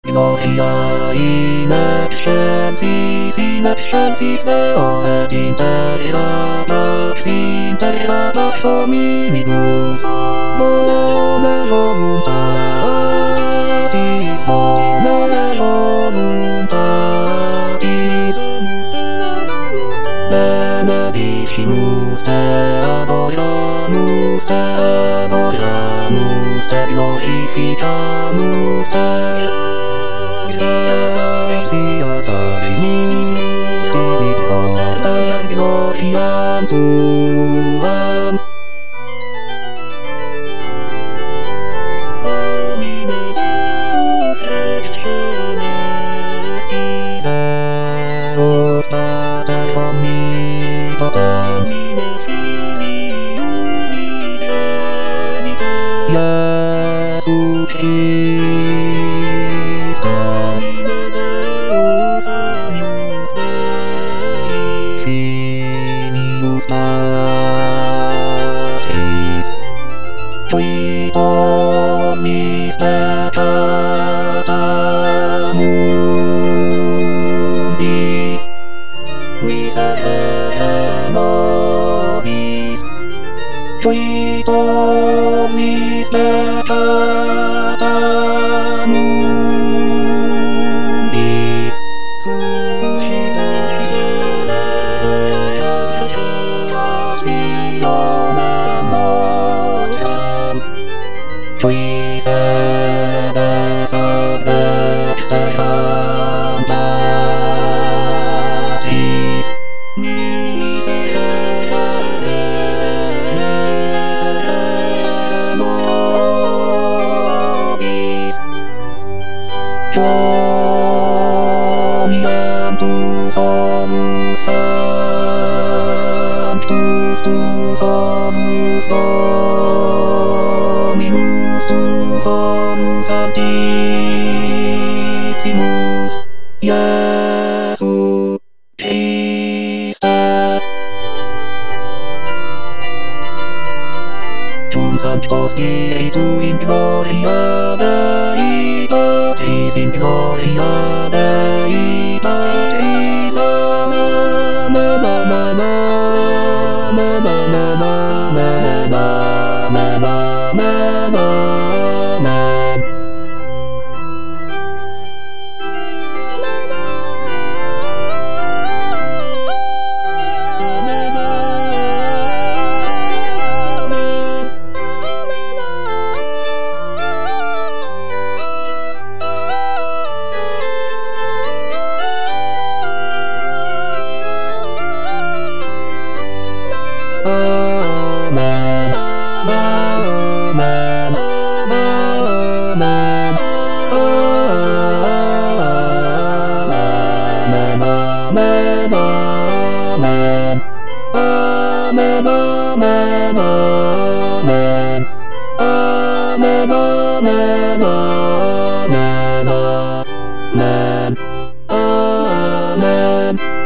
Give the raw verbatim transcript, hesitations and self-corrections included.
Gloria in excelsis, in excelsis Deo et intera pax, intera pax hominibus, bone voluntatis, bone voluntatis, benedicimus te adoramus, te adoramus, te glorificamus, te gloriam tuam. Domine Deus ex celestis, Deus Pater omnipotens, in Filii unigenitus, Iesus Christe, Domine Deus agnus Dei, Filius Patris, qui omnis peccata mundi, miserere nobis, qui omnis peccata mundi, suscite resurrectionem nostram, qui sedes ad dexteram Patris, miserere nobis, Quoniam tu solus sanctus, tu solus Dominus, tu solus Santissimus, Iesus Christe. Cum Sancto Spiritu in gloria Dei Patris, in gloria Dei Patris, amen, amen, amen, amen, amen, amen, amen, amen, amen. Amen, amen, amen, amen, amen, amen, amen, amen, amen, amen, amen, amen, amen, amen.